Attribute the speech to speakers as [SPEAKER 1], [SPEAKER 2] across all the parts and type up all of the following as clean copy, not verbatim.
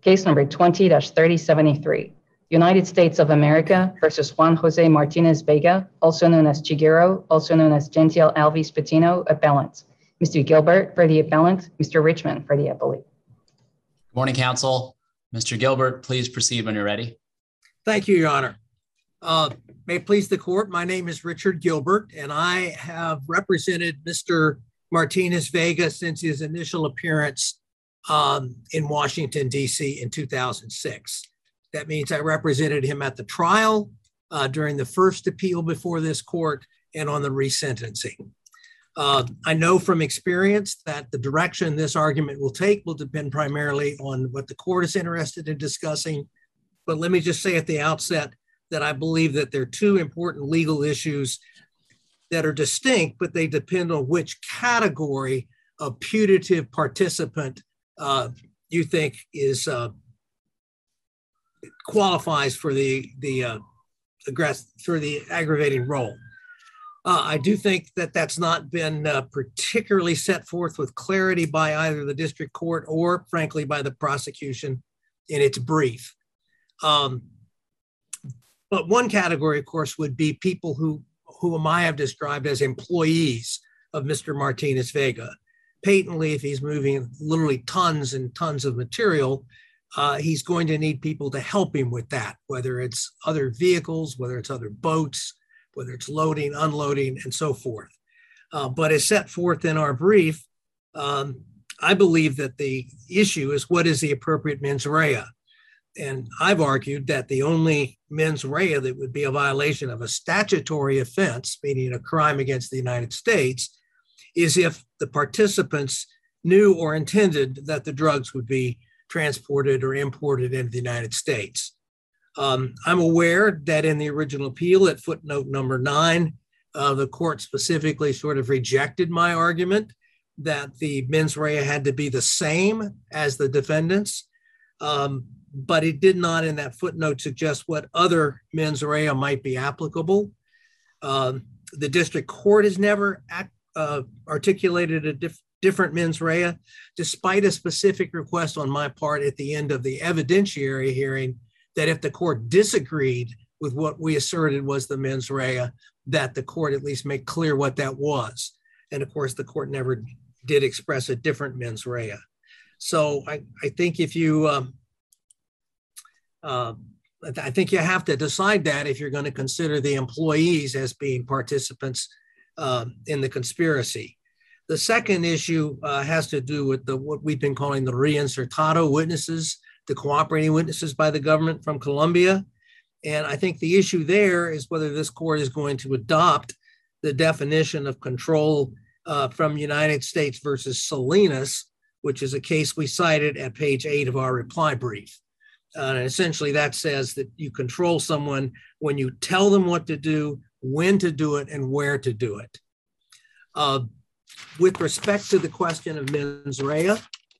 [SPEAKER 1] Case number 20-3073, United States of America versus Juan Jose Martinez Vega, also known as Chiguero, also known as Gentiel Alves Patino, appellant. Mr. Gilbert for the appellant, Mr. Richmond for the appellate.
[SPEAKER 2] Good morning, counsel. Mr. Gilbert, please proceed when you're ready.
[SPEAKER 3] Thank you, Your Honor. May it please the court, my name is Richard Gilbert, and I have represented Mr. Martinez Vega since his initial appearance in Washington, D.C. in 2006. That means I represented him at the trial, during the first appeal before this court, and on the resentencing. I know from experience that the direction this argument will take will depend primarily on what the court is interested in discussing. But let me just say at the outset that I believe that there are two important legal issues that are distinct, but they depend on which category of putative participant you think is qualifies for the aggravating role. I do think that that's not been particularly set forth with clarity by either the district court or, frankly, by the prosecution in its brief. But one category, of course, would be people whom I have described as employees of Mr. Martinez Vega. Patently, if he's moving literally tons and tons of material, he's going to need people to help him with that, whether it's other vehicles, whether it's other boats, whether it's loading, unloading, and so forth. But as set forth in our brief, I believe that the issue is what is the appropriate mens rea? And I've argued that the only mens rea that would be a violation of a statutory offense, meaning a crime against the United States, is if the participants knew or intended that the drugs would be transported or imported into the United States. I'm aware that in the original appeal at footnote number 9, the court specifically sort of rejected my argument that the mens rea had to be the same as the defendants. But it did not in that footnote suggest what other mens rea might be applicable. The district court has never articulated a different mens rea, despite a specific request on my part at the end of the evidentiary hearing that if the court disagreed with what we asserted was the mens rea, that the court at least make clear what that was. And of course, the court never did express a different mens rea. So I think if you I think you have to decide that if you're going to consider the employees as being participants in the conspiracy. The second issue has to do with what we've been calling the reinsertado witnesses, the cooperating witnesses by the government from Colombia. And I think the issue there is whether this court is going to adopt the definition of control from United States versus Salinas, which is a case we cited at page 8 of our reply brief. Essentially, that says that you control someone when you tell them what to do, when to do it, and where to do it. With respect to the question of mens rea,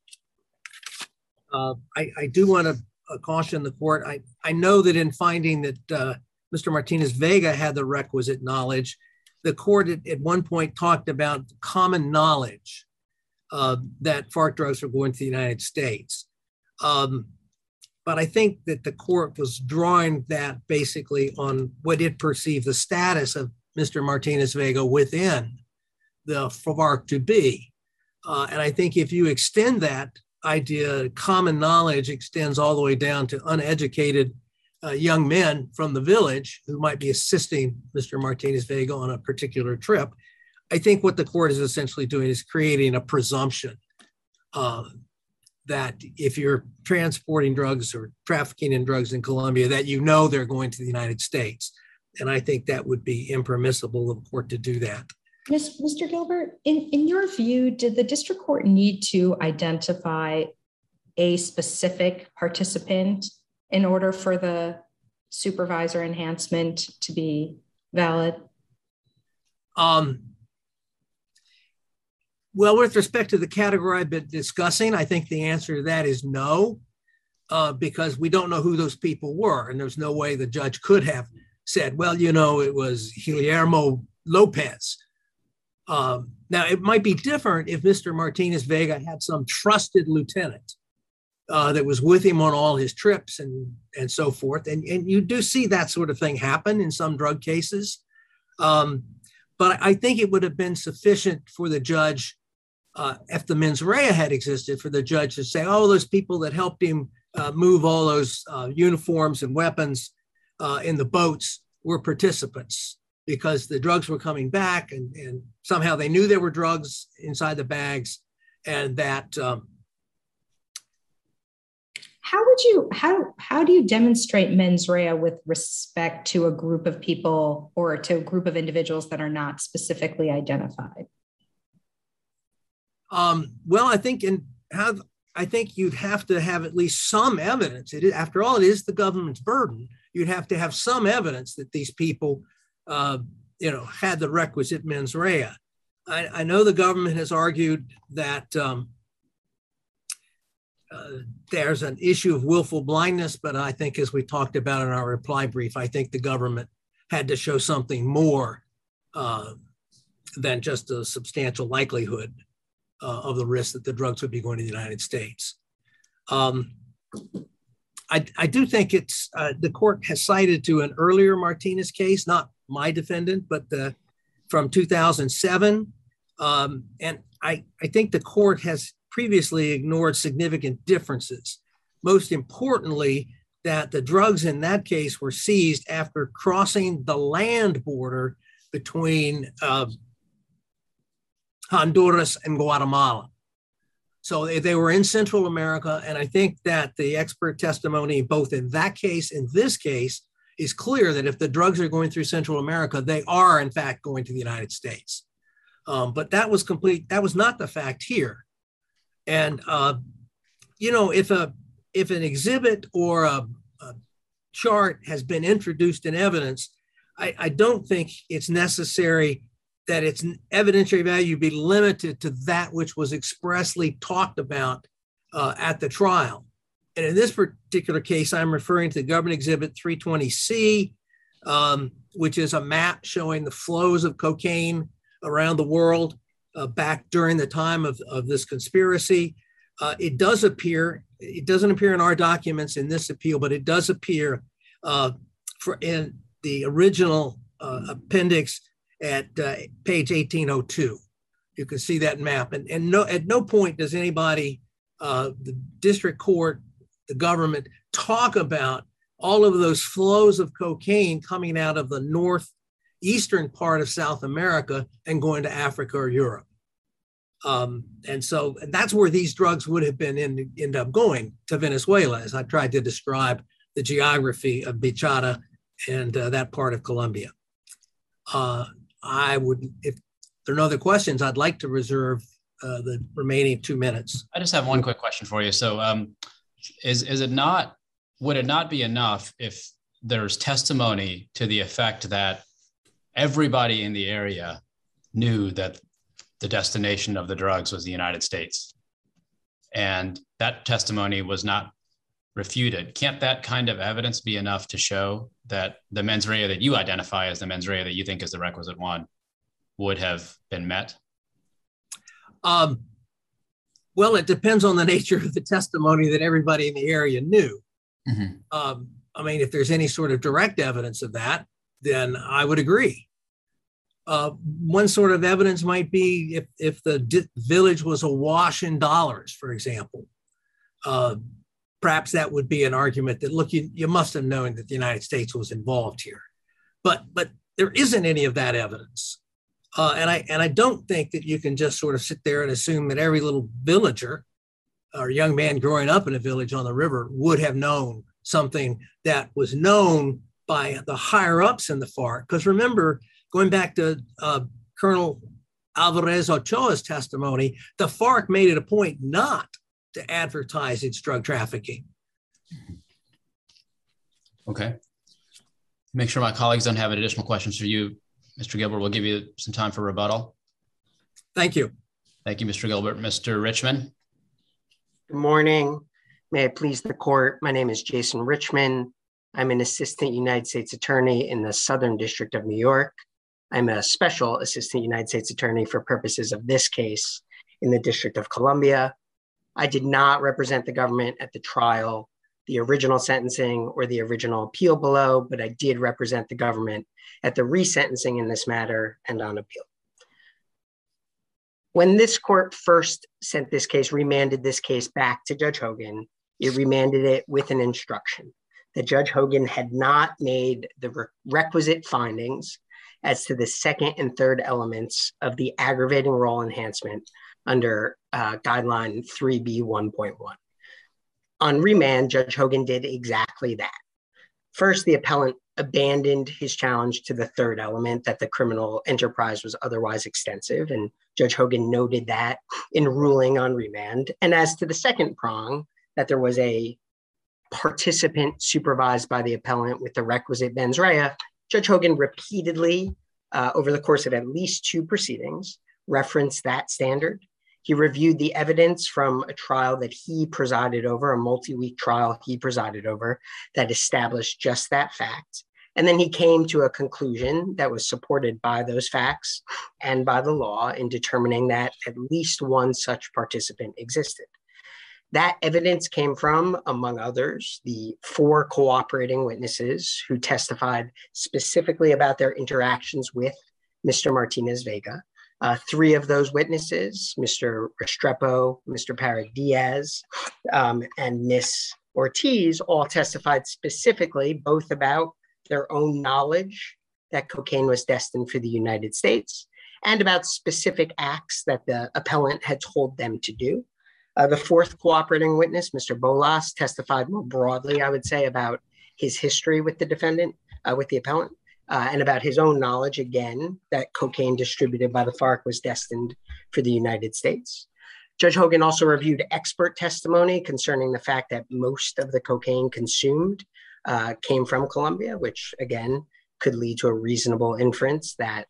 [SPEAKER 3] I do want to caution the court. I know that in finding that Mr. Martinez Vega had the requisite knowledge, the court at one point talked about common knowledge that FARC drugs were going to the United States. But I think that the court was drawing that basically on what it perceived the status of Mr. Martinez Vega within the FARC to be. And I think if you extend that idea, common knowledge extends all the way down to uneducated young men from the village who might be assisting Mr. Martinez Vega on a particular trip. I think what the court is essentially doing is creating a presumption that if you're transporting drugs or trafficking in drugs in Colombia, that you know they're going to the United States. And I think that would be impermissible of the court to do that.
[SPEAKER 4] Mr. Gilbert, in your view, did the district court need to identify a specific participant in order for the supervisor enhancement to be valid?
[SPEAKER 3] Well, with respect to the category I've been discussing, I think the answer to that is no, because we don't know who those people were. And there's no way the judge could have said, well, you know, it was Guillermo Lopez. Now, it might be different if Mr. Martinez Vega had some trusted lieutenant that was with him on all his trips and so forth. And you do see that sort of thing happen in some drug cases. But I think it would have been sufficient for the judge, if the mens rea had existed, for the judge to say, oh, those people that helped him move all those uniforms and weapons in the boats were participants, because the drugs were coming back and somehow they knew there were drugs inside the bags, and that
[SPEAKER 4] how do you demonstrate mens rea with respect to a group of people or to a group of individuals that are not specifically identified?
[SPEAKER 3] Well, I think you'd have to have at least some evidence. After all, it is the government's burden. You'd have to have some evidence that these people, had the requisite mens rea. I know the government has argued that there's an issue of willful blindness, but I think, as we talked about in our reply brief, I think the government had to show something more than just a substantial likelihood of the risk that the drugs would be going to the United States. I do think it's the court has cited to an earlier Martinez case, not my defendant, but from 2007. And I think the court has previously ignored significant differences. Most importantly, that the drugs in that case were seized after crossing the land border between Honduras and Guatemala. So they were in Central America. And I think that the expert testimony, both in that case and this case, is clear that if the drugs are going through Central America, they are in fact going to the United States. But that was not the fact here. And, if an exhibit or a chart has been introduced in evidence, I don't think it's necessary that its evidentiary value be limited to that which was expressly talked about at the trial. And in this particular case, I'm referring to Government Exhibit 320C, which is a map showing the flows of cocaine around the world back during the time of this conspiracy. It doesn't appear in our documents in this appeal, but it does appear in the original appendix at page 1802. You can see that map. And at no point does anybody, the district court, the government, talk about all of those flows of cocaine coming out of the northeastern part of South America and going to Africa or Europe. And that's where these drugs would have been end up going, to Venezuela, as I tried to describe the geography of Bichada and that part of Colombia. If there are no other questions, I'd like to reserve the remaining 2 minutes.
[SPEAKER 2] I just have one quick question for you. So would it not be enough if there's testimony to the effect that everybody in the area knew that the destination of the drugs was the United States, and that testimony was not refuted? Can't that kind of evidence be enough to show that the mens rea that you identify as the mens rea that you think is the requisite one would have been met?
[SPEAKER 3] Well, it depends on the nature of the testimony that everybody in the area knew. Mm-hmm. If there's any sort of direct evidence of that, then I would agree. One sort of evidence might be if the village was awash in dollars, for example. Perhaps that would be an argument that, look, you must have known that the United States was involved here. But there isn't any of that evidence. And I don't think that you can just sort of sit there and assume that every little villager or young man growing up in a village on the river would have known something that was known by the higher ups in the FARC. Because remember, going back to Colonel Alvarez Ochoa's testimony, the FARC made it a point not to advertise its drug trafficking.
[SPEAKER 2] Okay. Make sure my colleagues don't have any additional questions for you, Mr. Gilbert. We'll give you some time for rebuttal.
[SPEAKER 3] Thank you.
[SPEAKER 2] Thank you, Mr. Gilbert. Mr. Richmond.
[SPEAKER 5] Good morning. May it please the court. My name is Jason Richmond. I'm an assistant United States attorney in the Southern District of New York. I'm a special assistant United States attorney for purposes of this case in the District of Columbia. I did not represent the government at the trial, the original sentencing, or the original appeal below, but I did represent the government at the resentencing in this matter and on appeal. When this court first sent this case, remanded this case back to Judge Hogan, it remanded it with an instruction that Judge Hogan had not made the requisite findings as to the second and third elements of the aggravating role enhancement under guideline 3B 1.1. On remand, Judge Hogan did exactly that. First, the appellant abandoned his challenge to the third element, that the criminal enterprise was otherwise extensive, and Judge Hogan noted that in ruling on remand. And as to the second prong, that there was a participant supervised by the appellant with the requisite mens rea, Judge Hogan repeatedly, over the course of at least two proceedings, referenced that standard. He reviewed the evidence from a trial that he presided over, a multi-week trial he presided over, that established just that fact. And then he came to a conclusion that was supported by those facts and by the law in determining that at least one such participant existed. That evidence came from, among others, the 4 cooperating witnesses who testified specifically about their interactions with Mr. Martinez-Vega. 3 of those witnesses, Mr. Restrepo, Mr. Parra-Diaz, and Ms. Ortiz, all testified specifically both about their own knowledge that cocaine was destined for the United States and about specific acts that the appellant had told them to do. The 4th cooperating witness, Mr. Bolas, testified more broadly, I would say, about his history with the defendant, with the appellant, and about his own knowledge, again, that cocaine distributed by the FARC was destined for the United States. Judge Hogan also reviewed expert testimony concerning the fact that most of the cocaine consumed came from Colombia, which, again, could lead to a reasonable inference that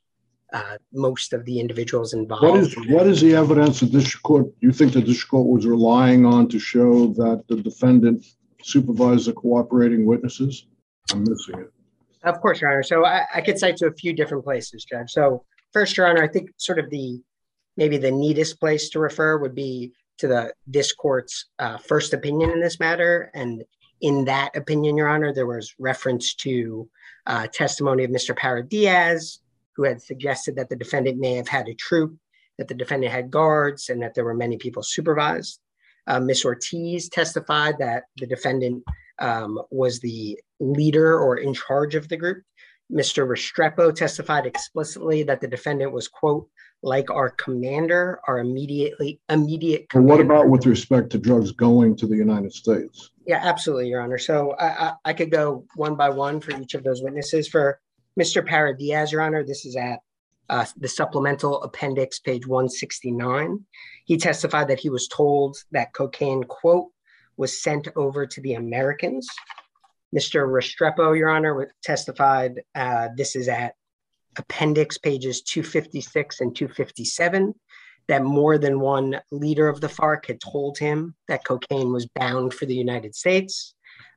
[SPEAKER 5] most of the individuals involved.
[SPEAKER 6] What is the evidence the district court, you think the district court was relying on to show that the defendant supervised the cooperating witnesses? I'm missing it.
[SPEAKER 5] Of course, Your Honor. So I could cite to a few different places, Judge. So first, Your Honor, I think sort of maybe the neatest place to refer would be to this court's first opinion in this matter. And in that opinion, Your Honor, there was reference to testimony of Mr. Parra-Diaz, who had suggested that the defendant may have had a troop, that the defendant had guards, and that there were many people supervised. Ms. Ortiz testified that the defendant was the leader or in charge of the group. Mr. Restrepo testified explicitly that the defendant was, quote, like our commander, our immediate commander.
[SPEAKER 6] And what about with respect to drugs going to the United States?
[SPEAKER 5] Yeah, absolutely, Your Honor. So I could go one by one for each of those witnesses. For Mr. Parra-Diaz, Your Honor, this is at the supplemental appendix, page 169. He testified that he was told that cocaine, quote, was sent over to the Americans. Mr. Restrepo, Your Honor, testified, this is at appendix pages 256 and 257, that more than one leader of the FARC had told him that cocaine was bound for the United States,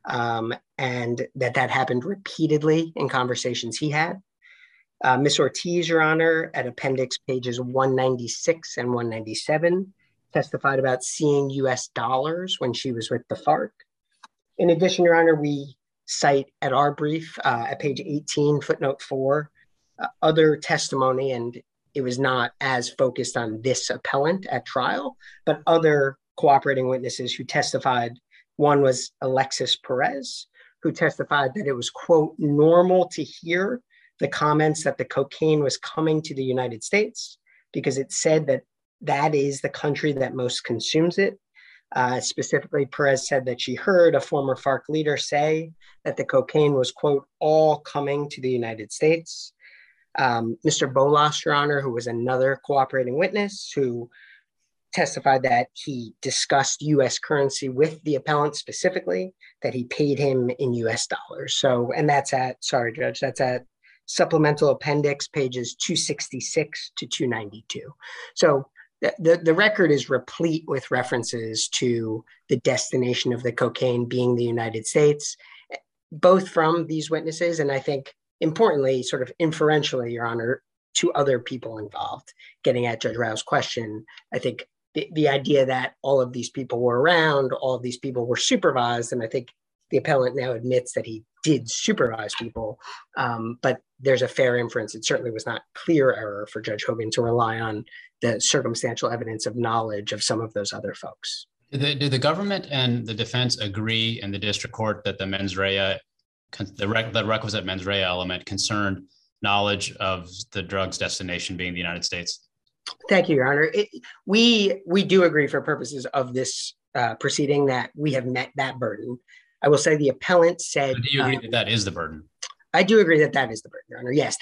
[SPEAKER 5] and that happened repeatedly in conversations he had. Ms. Ortiz, Your Honor, at appendix pages 196 and 197, testified about seeing US dollars when she was with the FARC. In addition, Your Honor, we cite at our brief at page 18, footnote 4, other testimony, and it was not as focused on this appellant at trial, but other cooperating witnesses who testified. One was Alexis Perez, who testified that it was, quote, normal to hear the comments that the cocaine was coming to the United States because it said that that is the country that most consumes it. Specifically, Perez said that she heard a former FARC leader say that the cocaine was, quote, all coming to the United States. Mr. Bolas, Your Honor, who was another cooperating witness who testified that he discussed US currency with the appellant specifically, that he paid him in US dollars. So, and that's at, sorry, Judge, that's at supplemental appendix pages 266 to 292. So the record is replete with references to the destination of the cocaine being the United States, both from these witnesses, and I think importantly, sort of inferentially, Your Honor, to other people involved. Getting at Judge Rao's question, I think the idea that all of these people were around, all of these people were supervised, and I think the appellant now admits that he did supervise people, but there's a fair inference. It certainly was not clear error for Judge Hogan to rely on the circumstantial evidence of knowledge of some of those other folks.
[SPEAKER 2] Did the government and the defense agree in the district court that the mens rea, the requisite mens rea element concerned knowledge of the drug's destination being the United States?
[SPEAKER 5] Thank you, Your Honor. We do agree for purposes of this proceeding that we have met that burden. I will say the appellant said—
[SPEAKER 2] But do you agree that that is the burden?
[SPEAKER 5] I do agree that that is the burden, Your Honor. Yes,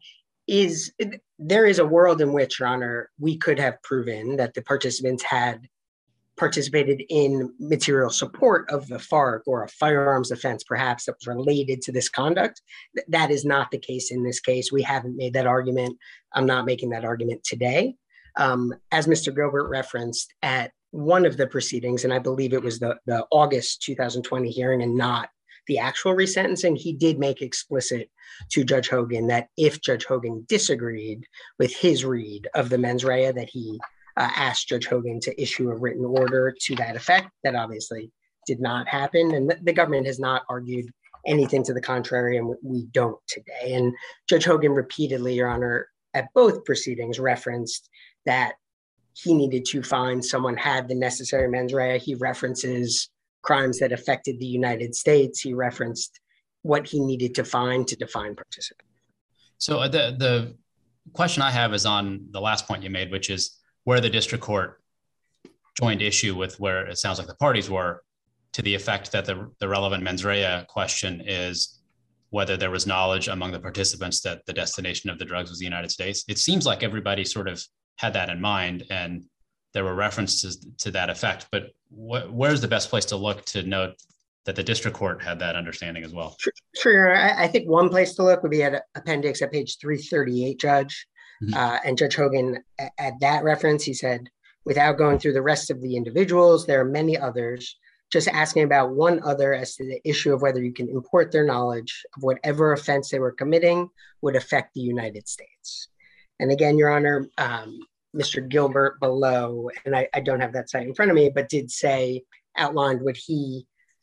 [SPEAKER 5] there is a world in which, Your Honor, we could have proven that the participants had participated in material support of the FARC or a firearms offense, perhaps, that was related to this conduct. That is not the case in this case. We haven't made that argument. I'm not making that argument today. As Mr. Gilbert referenced at one of the proceedings, and I believe it was the August 2020 hearing and not the actual resentencing, he did make explicit to Judge Hogan that if Judge Hogan disagreed with his read of the mens rea, that he asked Judge Hogan to issue a written order to that effect. That obviously did not happen. And the government has not argued anything to the contrary, and we don't today. And Judge Hogan repeatedly, Your Honor, at both proceedings referenced that he needed to find someone had the necessary mens rea. He references crimes that affected the United States. He referenced what he needed to find to define participant.
[SPEAKER 2] So the question I have is on the last point you made, which is where the district court joined issue with where it sounds like the parties were, to the effect that the relevant mens rea question is whether there was knowledge among the participants that the destination of the drugs was the United States. It seems like everybody sort of had that in mind, and there were references to that effect. But where's the best place to look to note that the district court had that understanding as well?
[SPEAKER 5] Sure. I think one place to look would be at appendix at page 338, Judge. And Judge Hogan, at that reference, he said, without going through the rest of the individuals, there are many others, just asking about one other as to the issue of whether you can import their knowledge of whatever offense they were committing would affect the United States. And again, Your Honor, Mr. Gilbert below, and I don't have that site in front of me, but did say, outlined what he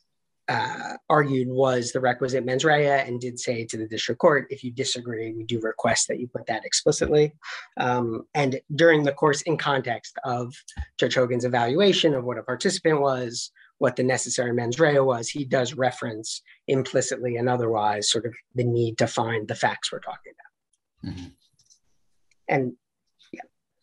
[SPEAKER 5] argued was the requisite mens rea, and did say to the district court, if you disagree, we do request that you put that explicitly. And during the course, in context of Judge Hogan's evaluation of what a participant was, what the necessary mens rea was, he does reference implicitly and otherwise sort of the need to find the facts we're talking about. Mm-hmm. And yeah,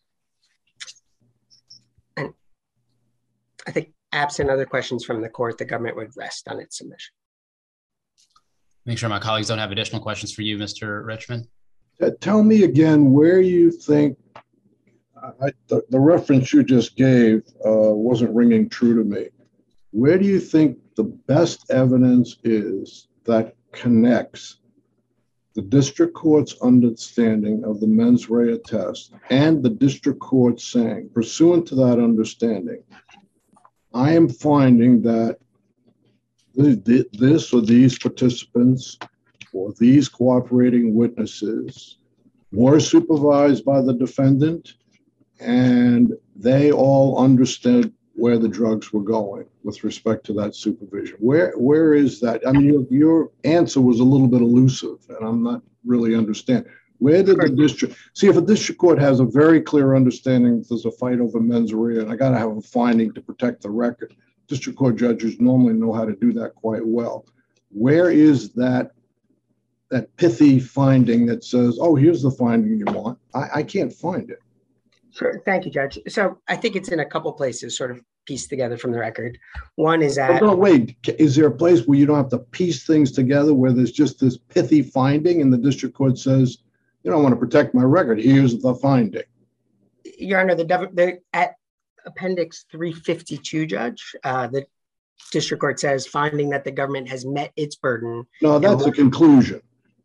[SPEAKER 5] and I think absent other questions from the court, the government would rest on its submission.
[SPEAKER 2] Make sure my colleagues don't have additional questions for you, Mr. Richmond.
[SPEAKER 6] Tell me again where you think the reference you just gave wasn't ringing true to me. Where do you think the best evidence is that connects the district court's understanding of the mens rea test and the district court saying, pursuant to that understanding, I am finding that this or these participants or these cooperating witnesses were supervised by the defendant and they all understood where the drugs were going with respect to that supervision? Where is that? I mean, your answer was a little bit elusive, and I'm not really understanding. Where did the district, see, if a district court has a very clear understanding that there's a fight over mens rea, and I got to have a finding to protect the record, district court judges normally know how to do that quite well. Where is that pithy finding that says, oh, here's the finding you want? I can't find it.
[SPEAKER 5] Sure. Thank you, Judge. So I think it's in a couple places sort of pieced together from the record. One is that—
[SPEAKER 6] No, wait, is there a place where you don't have to piece things together, where there's just this pithy finding and the district court says, you know, I want to protect my record, here's the finding?
[SPEAKER 5] Your Honor, at appendix 352, Judge, the district court says, finding that the government has met its burden.
[SPEAKER 6] No, that's a conclusion.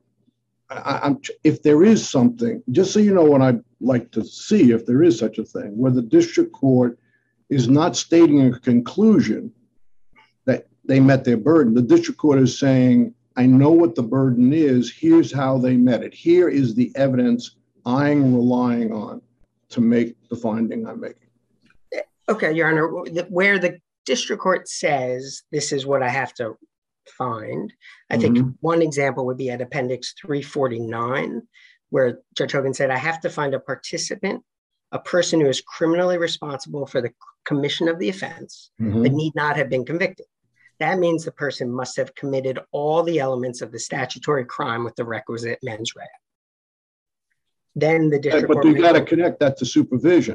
[SPEAKER 6] If there is something, just so you know what I'd like to see, if there is such a thing, where the district court is not stating a conclusion that they met their burden. The district court is saying, I know what the burden is, here's how they met it. Here is the evidence I'm relying on to make the finding I'm making.
[SPEAKER 5] Okay, Your Honor, where the district court says this is what I have to find, I think one example would be at Appendix 349, where Judge Hogan said, I have to find a participant, a person who is criminally responsible for the commission of the offense, but need not have been convicted. That means the person must have committed all the elements of the statutory crime with the requisite mens rea. Then the district court—
[SPEAKER 6] But you got to connect that to supervision.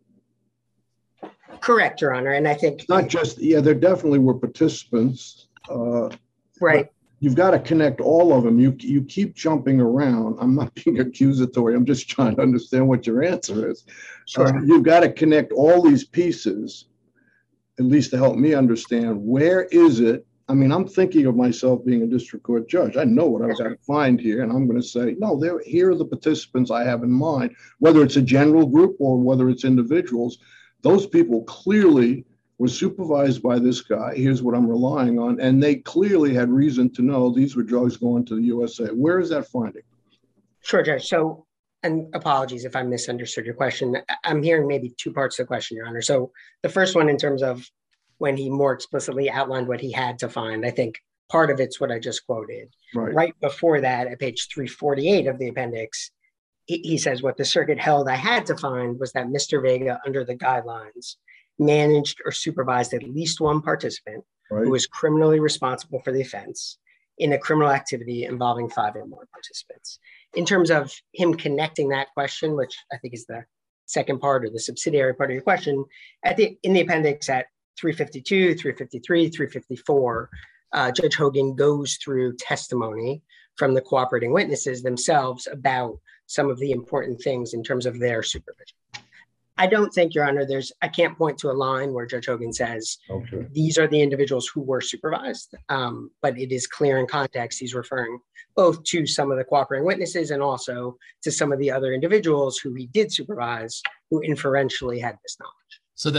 [SPEAKER 5] Correct, Your Honor. And I think—
[SPEAKER 6] It's not just, yeah, there definitely were participants.
[SPEAKER 5] Right.
[SPEAKER 6] You've got to connect all of them. You keep jumping around. I'm not being accusatory. I'm just trying to understand what your answer is.
[SPEAKER 5] Sure.
[SPEAKER 6] You've got to connect all these pieces, at least to help me understand where is it. I mean, I'm thinking of myself being a district court judge. I know what I've got to find here, and I'm going to say, no, here are the participants I have in mind, whether it's a general group or whether it's individuals. Those people clearly were supervised by this guy. Here's what I'm relying on. And they clearly had reason to know these were drugs going to the USA. Where is that finding?
[SPEAKER 5] Sure, Judge. So, and apologies if I misunderstood your question. I'm hearing maybe two parts of the question, Your Honor. So the first one, in terms of when he more explicitly outlined what he had to find, I think part of it's what I just quoted. Right before that, at page 348 of the appendix, he says what the circuit held I had to find was that Mr. Vega, under the guidelines, managed or supervised at least one participant who was criminally responsible for the offense in a criminal activity involving 5 or more participants. In terms of him connecting that question, which I think is the second part or the subsidiary part of your question, in the appendix at 352, 353, 354, Judge Hogan goes through testimony from the cooperating witnesses themselves about some of the important things in terms of their supervision. I don't think, Your Honor, I can't point to a line where Judge Hogan says, these are the individuals who were supervised, but it is clear in context he's referring both to some of the cooperating witnesses and also to some of the other individuals who he did supervise, who inferentially had this knowledge.
[SPEAKER 2] So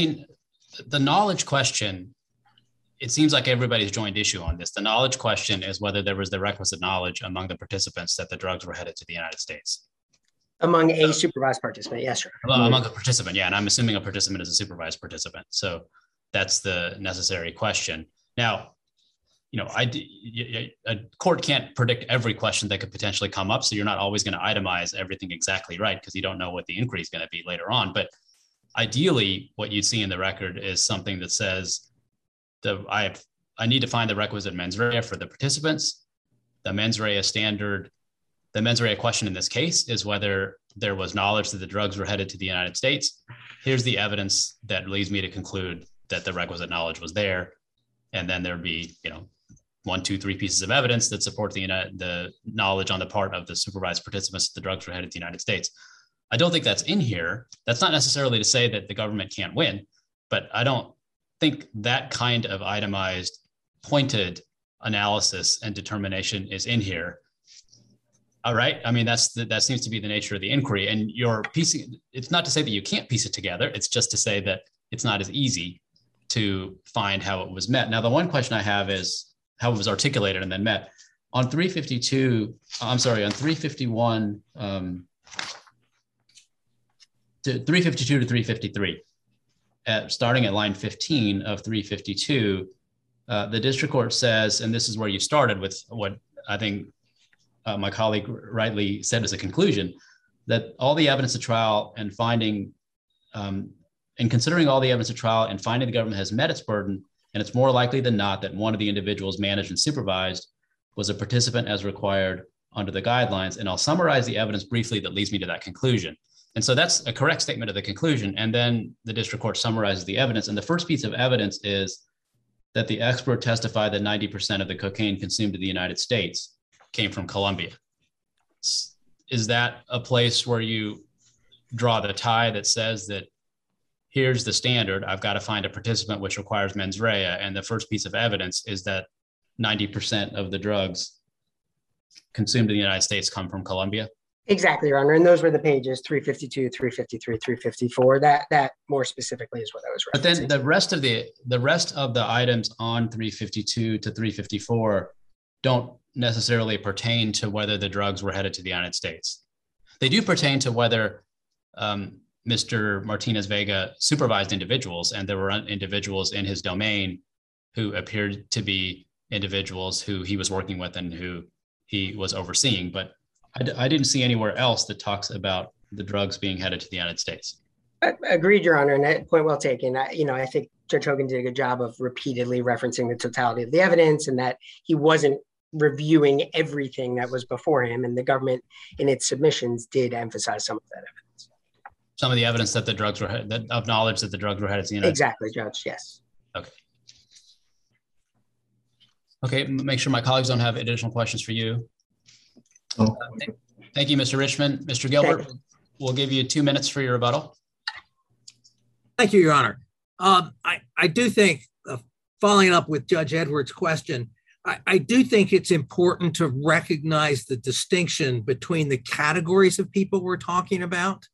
[SPEAKER 2] the knowledge question, it seems like everybody's joined issue on this. The knowledge question is whether there was the requisite knowledge among the participants that the drugs were headed to the United States.
[SPEAKER 5] Among a supervised participant, yes, sir.
[SPEAKER 2] Among a participant, yeah. And I'm assuming a participant is a supervised participant. So that's the necessary question. Now, a court can't predict every question that could potentially come up. So you're not always going to itemize everything exactly right because you don't know what the inquiry is going to be later on. But ideally, what you'd see in the record is something that says I need to find the requisite mens rea for the participants. The mens rea standard, the mens rea question in this case is whether there was knowledge that the drugs were headed to the United States. Here's the evidence that leads me to conclude that the requisite knowledge was there. And then there'd be, 1, 2, 3 pieces of evidence that support the knowledge on the part of the supervised participants that the drugs were headed to the United States. I don't think that's in here. That's not necessarily to say that the government can't win, but I don't think that kind of itemized, pointed analysis and determination is in here. All right. I mean, that seems to be the nature of the inquiry. And you're piecing, it's not to say that you can't piece it together. It's just to say that it's not as easy to find how it was met. Now, the one question I have is how it was articulated and then met. On 351, to 352 to 353, starting at line 15 of 352, the district court says, and this is where you started with what I think my colleague rightly said as a conclusion, that all the evidence of trial and finding, and considering all the evidence of trial and finding the government has met its burden, and it's more likely than not that one of the individuals managed and supervised was a participant as required under the guidelines. And I'll summarize the evidence briefly that leads me to that conclusion. And so that's a correct statement of the conclusion. And then the district court summarizes the evidence. And the first piece of evidence is that the expert testified that 90% of the cocaine consumed in the United States came from Colombia. Is that a place where you draw the tie that says that here's the standard, I've got to find a participant which requires mens rea, and the first piece of evidence is that 90% of the drugs consumed in the United States come from Colombia?
[SPEAKER 5] Exactly, Your Honor. And those were the pages 352, 353, 354. That more specifically is what I was referencing.
[SPEAKER 2] But then the rest of the items on 352 to 354 don't necessarily pertain to whether the drugs were headed to the United States. They do pertain to whether Mr. Martinez-Vega supervised individuals, and there were individuals in his domain who appeared to be individuals who he was working with and who he was overseeing. But I didn't see anywhere else that talks about the drugs being headed to the United States.
[SPEAKER 5] Agreed, Your Honor, and that point well taken. I think Judge Hogan did a good job of repeatedly referencing the totality of the evidence and that he wasn't reviewing everything that was before him, and the government in its submissions did emphasize some of that evidence.
[SPEAKER 2] Some of the evidence that the drugs were of knowledge that the drugs were headed to the United States.
[SPEAKER 5] Exactly, Judge. Yes.
[SPEAKER 2] Okay. Okay. Make sure my colleagues don't have additional questions for you.
[SPEAKER 6] Oh.
[SPEAKER 2] Thank you, Mr. Richmond. Mr. Gilbert, we'll give you 2 minutes for your rebuttal.
[SPEAKER 3] Thank you, Your Honor. I do think, following up with Judge Edwards' question, I do think it's important to recognize the distinction between the categories of people we're talking about.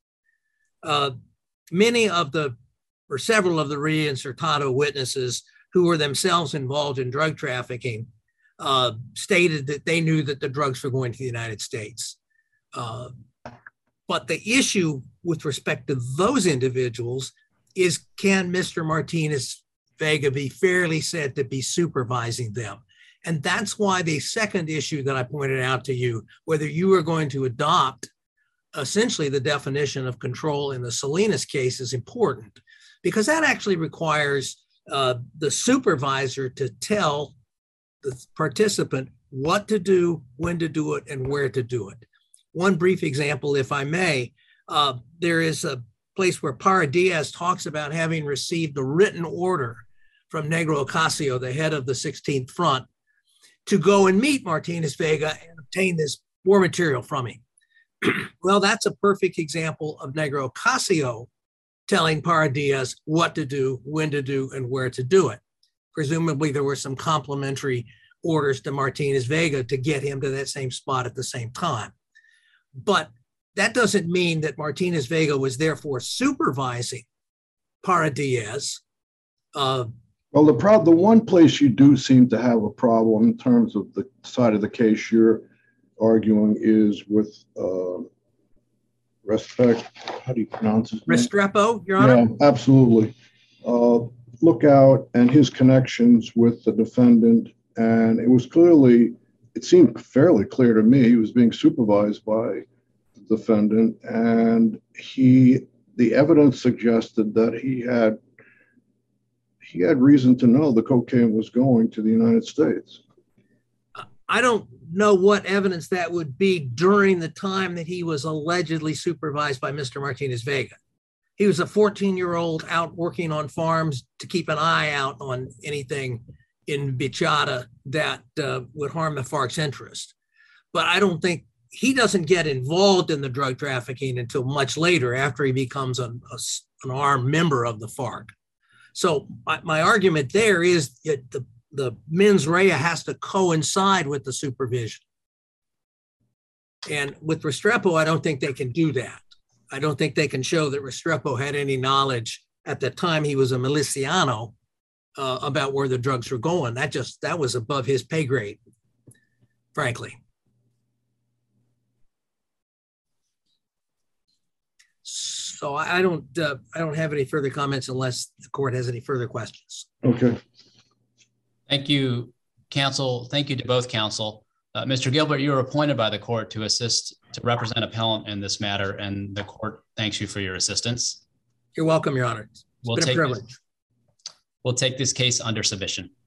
[SPEAKER 3] Many of or several of the reinsertado witnesses who were themselves involved in drug trafficking stated that they knew that the drugs were going to the United States. But the issue with respect to those individuals is, can Mr. Martinez-Vega be fairly said to be supervising them? And that's why the second issue that I pointed out to you, whether you are going to adopt essentially the definition of control in the Salinas case, is important, because that actually requires the supervisor to tell the participant what to do, when to do it, and where to do it. One brief example, if I may, there is a place where Parra-Diaz talks about having received a written order from Negro Ocasio, the head of the 16th Front, to go and meet Martinez-Vega and obtain this war material from him. Well, that's a perfect example of Negro Ocasio telling Parra-Diaz what to do, when to do, and where to do it. Presumably, there were some complementary orders to Martinez-Vega to get him to that same spot at the same time. But that doesn't mean that Martinez-Vega was therefore supervising Parra-Diaz.
[SPEAKER 6] Well, the one place you do seem to have a problem in terms of the side of the case you're arguing is with how do you pronounce his name?
[SPEAKER 3] Restrepo, Your Honor?
[SPEAKER 6] Yeah, absolutely. Lookout and his connections with the defendant. And it seemed fairly clear to me he was being supervised by the defendant, and the evidence suggested that he had reason to know the cocaine was going to the United States.
[SPEAKER 3] I don't know what evidence that would be during the time that he was allegedly supervised by Mr. Martinez-Vega. He was a 14-year-old out working on farms to keep an eye out on anything in Bichada that would harm the FARC's interest. But I don't think he doesn't get involved in the drug trafficking until much later, after he becomes an armed member of the FARC. So my argument there is that the mens rea has to coincide with the supervision. And with Restrepo, I don't think they can do that. I don't think they can show that Restrepo had any knowledge at the time he was a miliciano about where the drugs were going. That was above his pay grade, frankly. So I don't have any further comments unless the court has any further questions.
[SPEAKER 6] Okay.
[SPEAKER 2] Thank you, counsel. Thank you to both counsel. Mr. Gilbert, you were appointed by the court to represent appellant in this matter, and the court thanks you for your assistance.
[SPEAKER 3] You're welcome, Your Honor. It's been a privilege.
[SPEAKER 2] We'll take this case under submission.